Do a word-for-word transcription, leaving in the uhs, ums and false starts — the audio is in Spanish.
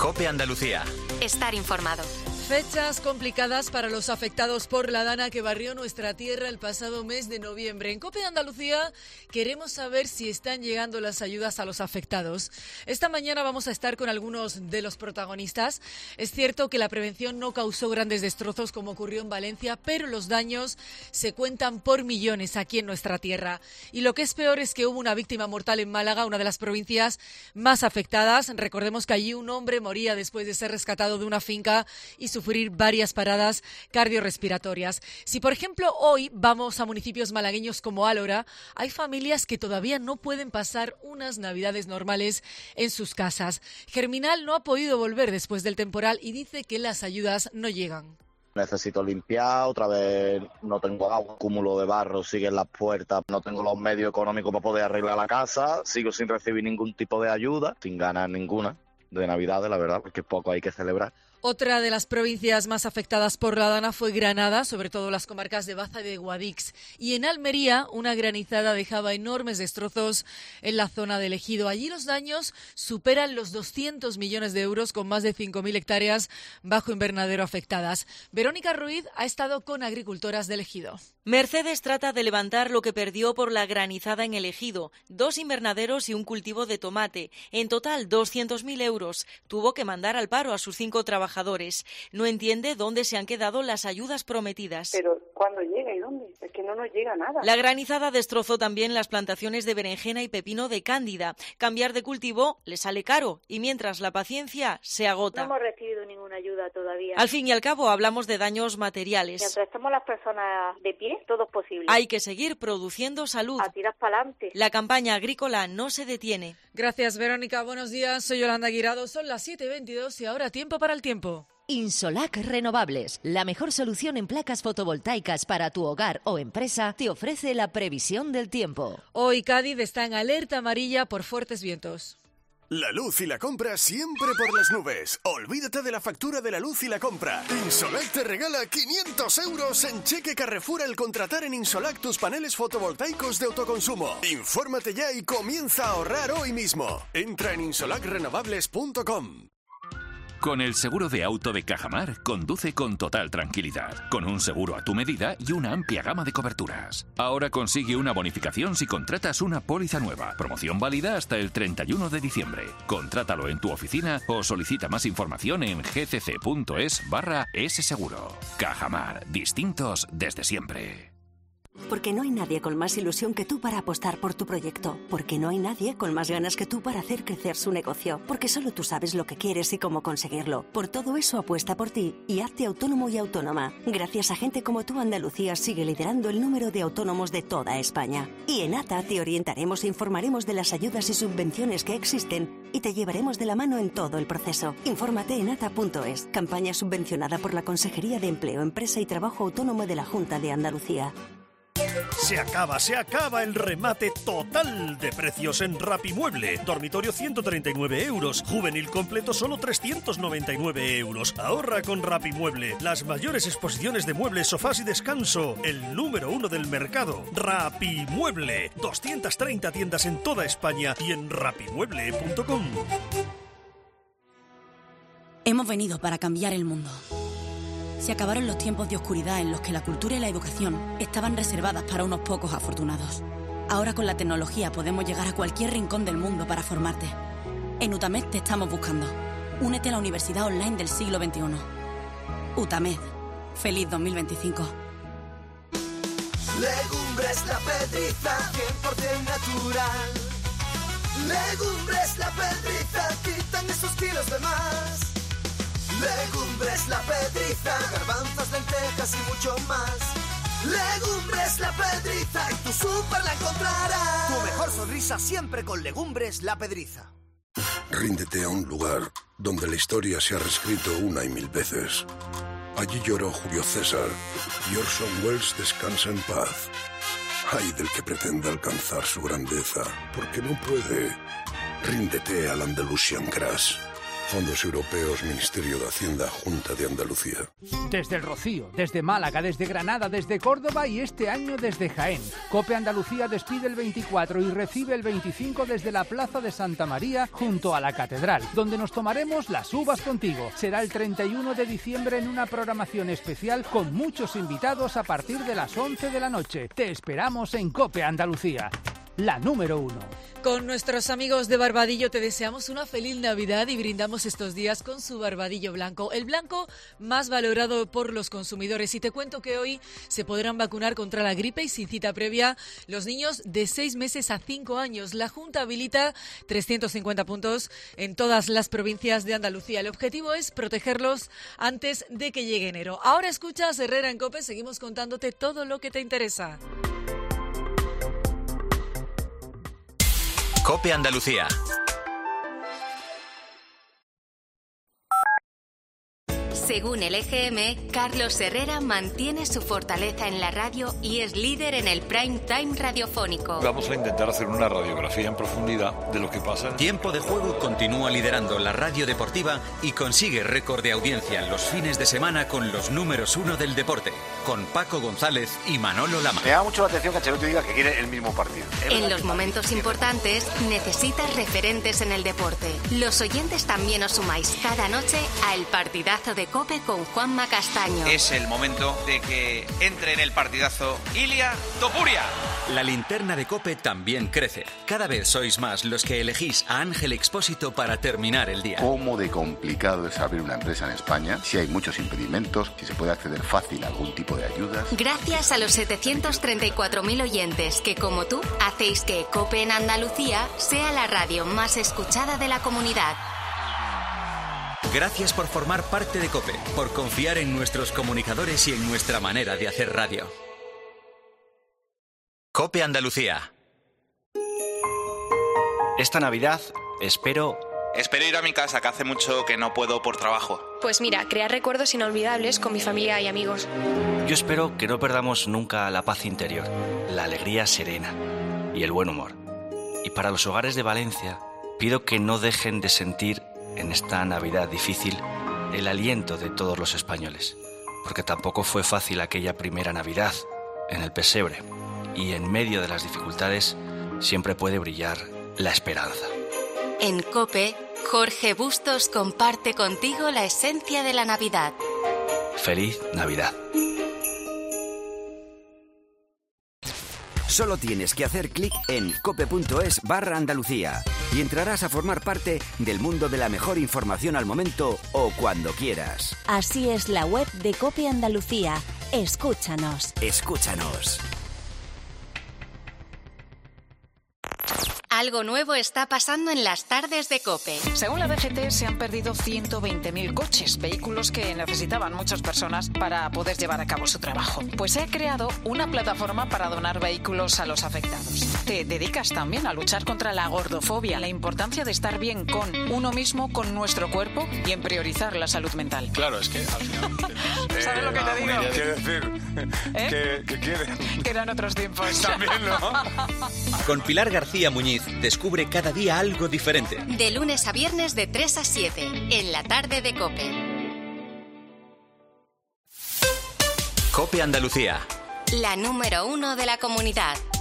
COPE Andalucía. Estar informado. Fechas complicadas para los afectados por la dana que barrió nuestra tierra el pasado mes de noviembre. En COPE Andalucía queremos saber si están llegando las ayudas a los afectados. Esta mañana vamos a estar con algunos de los protagonistas. Es cierto que la prevención no causó grandes destrozos como ocurrió en Valencia, pero los daños se cuentan por millones aquí en nuestra tierra. Y lo que es peor es que hubo una víctima mortal en Málaga, una de las provincias más afectadas. Recordemos que allí un hombre moría después de ser rescatado de una finca y sufrir varias paradas cardiorrespiratorias. Si, por ejemplo, hoy vamos a municipios malagueños como Álora, hay familias que todavía no pueden pasar unas navidades normales en sus casas. Germinal no ha podido volver después del temporal y dice que las ayudas no llegan. Necesito limpiar, otra vez no tengo agua, cúmulo de barro sigue en las puertas, no tengo los medios económicos para poder arreglar la casa, sigo sin recibir ningún tipo de ayuda, sin ganar ninguna de Navidades, la verdad, porque poco hay que celebrar. Otra de las provincias más afectadas por la dana fue Granada, sobre todo las comarcas de Baza y de Guadix. Y en Almería, una granizada dejaba enormes destrozos en la zona del Ejido. Allí los daños superan los doscientos millones de euros, con más de cinco mil hectáreas bajo invernadero afectadas. Verónica Ruiz ha estado con agricultoras del Ejido. Mercedes trata de levantar lo que perdió por la granizada en el Ejido. Dos invernaderos y un cultivo de tomate. En total, doscientos mil euros. Tuvo que mandar al paro a sus cinco trabajadores. No entiende dónde se han quedado las ayudas prometidas. Pero ¿cuándo llega y dónde? Es que no nos llega nada. La granizada destrozó también las plantaciones de berenjena y pepino de Cándida. Cambiar de cultivo le sale caro y mientras la paciencia se agota. No hemos recibido ninguna ayuda todavía. Al fin y al cabo hablamos de daños materiales. Mientras estemos las personas de pie, todo es posible. Hay que seguir produciendo salud. A tirar para adelante. La campaña agrícola no se detiene. Gracias, Verónica. Buenos días. Soy Yolanda Guirado. Son las siete y veintidós y ahora tiempo para el tiempo. Insolac Renovables, la mejor solución en placas fotovoltaicas para tu hogar o empresa, te ofrece la previsión del tiempo. Hoy Cádiz está en alerta amarilla por fuertes vientos. La luz y la compra siempre por las nubes. Olvídate de la factura de la luz y la compra. Insolac te regala quinientos euros en cheque Carrefour al contratar en Insolac tus paneles fotovoltaicos de autoconsumo. Infórmate ya y comienza a ahorrar hoy mismo. Entra en insolac renovables punto com. Con el seguro de auto de Cajamar, conduce con total tranquilidad, con un seguro a tu medida y una amplia gama de coberturas. Ahora consigue una bonificación si contratas una póliza nueva. Promoción válida hasta el treinta y uno de diciembre. Contrátalo en tu oficina o solicita más información en gcc.es barra ese seguro. Cajamar, distintos desde siempre. Porque no hay nadie con más ilusión que tú para apostar por tu proyecto. Porque no hay nadie con más ganas que tú para hacer crecer su negocio. Porque solo tú sabes lo que quieres y cómo conseguirlo. Por todo eso apuesta por ti y hazte autónomo y autónoma. Gracias a gente como tú, Andalucía sigue liderando el número de autónomos de toda España. Y en A T A te orientaremos e informaremos de las ayudas y subvenciones que existen y te llevaremos de la mano en todo el proceso. Infórmate en ata punto es. Campaña subvencionada por la Consejería de Empleo, Empresa y Trabajo Autónomo de la Junta de Andalucía. Se acaba, se acaba el remate total de precios en Rapimueble. Dormitorio ciento treinta y nueve euros, juvenil completo solo trescientos noventa y nueve euros. Ahorra con Rapimueble, las mayores exposiciones de muebles, sofás y descanso. El número uno del mercado, Rapimueble. doscientas treinta tiendas en toda España y en rapimueble punto com. Hemos venido para cambiar el mundo. Se acabaron los tiempos de oscuridad en los que la cultura y la educación estaban reservadas para unos pocos afortunados. Ahora con la tecnología podemos llegar a cualquier rincón del mundo para formarte. En UTAMED te estamos buscando. Únete a la Universidad Online del siglo veintiuno. UTAMED. Feliz dos mil veinticinco. Legumbres La Pedriza, cien por ciento natural. Legumbres La Pedriza, quitan esos kilos de más. Legumbres La Pedriza, garbanzos, lentejas y mucho más. Legumbres La Pedriza, en tu súper la encontrarás. Tu mejor sonrisa siempre con Legumbres La Pedriza. Ríndete a un lugar donde la historia se ha reescrito una y mil veces. Allí lloró Julio César y Orson Welles descansa en paz. Ay del que pretenda alcanzar su grandeza, porque no puede. Ríndete al Andalusian Crash. Fondos Europeos, Ministerio de Hacienda, Junta de Andalucía. Desde El Rocío, desde Málaga, desde Granada, desde Córdoba y este año desde Jaén. COPE Andalucía despide el veinticuatro y recibe el veinticinco desde la Plaza de Santa María junto a la Catedral, donde nos tomaremos las uvas contigo. Será el treinta y uno de diciembre en una programación especial con muchos invitados a partir de las once de la noche. Te esperamos en COPE Andalucía, la número uno. Con nuestros amigos de Barbadillo te deseamos una feliz Navidad y brindamos estos días con su Barbadillo Blanco, el blanco más valorado por los consumidores. Y te cuento que hoy se podrán vacunar contra la gripe y sin cita previa los niños de seis meses a cinco años. La Junta habilita trescientos cincuenta puntos en todas las provincias de Andalucía. El objetivo es protegerlos antes de que llegue enero. Ahora escuchas Herrera en COPE, seguimos contándote todo lo que te interesa. COPE Andalucía. Según el E G M, Carlos Herrera mantiene su fortaleza en la radio y es líder en el prime time radiofónico. Vamos a intentar hacer una radiografía en profundidad de lo que pasa. Tiempo de Juego continúa liderando la radio deportiva y consigue récord de audiencia en los fines de semana con los números uno del deporte, con Paco González y Manolo Lama. Me llama mucho la atención que Ancelotti diga que quiere el mismo partido. En los momentos importantes necesitas referentes en el deporte. Los oyentes también os sumáis cada noche a El Partidazo de COPE con Juanma Castaño. Es el momento de que entre en el partidazo Ilia Topuria. La linterna de COPE también crece. Cada vez sois más los que elegís a Ángel Expósito para terminar el día. ¿Cómo de complicado es abrir una empresa en España? Si hay muchos impedimentos, si se puede acceder fácil a algún tipo de ayudas. Gracias a los setecientos treinta y cuatro mil oyentes que, como tú, hacéis que COPE en Andalucía sea la radio más escuchada de la comunidad. Gracias por formar parte de COPE, por confiar en nuestros comunicadores y en nuestra manera de hacer radio. COPE Andalucía. Esta Navidad espero... Espero ir a mi casa, que hace mucho que no puedo por trabajo. Pues mira, crear recuerdos inolvidables con mi familia y amigos. Yo espero que no perdamos nunca la paz interior, la alegría serena y el buen humor. Y para los hogares de Valencia, pido que no dejen de sentir en esta Navidad difícil el aliento de todos los españoles, porque tampoco fue fácil aquella primera Navidad en el pesebre, y en medio de las dificultades siempre puede brillar la esperanza. En COPE, Jorge Bustos comparte contigo la esencia de la Navidad. ¡Feliz Navidad! Solo tienes que hacer clic en cope.es barra Andalucía y entrarás a formar parte del mundo de la mejor información al momento o cuando quieras. Así es la web de COPE Andalucía. Escúchanos. Escúchanos. Algo nuevo está pasando en las tardes de COPE. Según la D G T, se han perdido ciento veinte mil coches, vehículos que necesitaban muchas personas para poder llevar a cabo su trabajo. Pues se ha creado una plataforma para donar vehículos a los afectados. Te dedicas también a luchar contra la gordofobia, la importancia de estar bien con uno mismo, con nuestro cuerpo y en priorizar la salud mental. Claro, es que al final... ¿Sabes lo que te digo? Quiere decir ¿Eh? que, que quiere... Que eran otros tiempos. También, ¿no? Con Pilar García Muñiz, descubre cada día algo diferente. De lunes a viernes de tres a siete, en la tarde de COPE. COPE Andalucía. La número uno de la comunidad.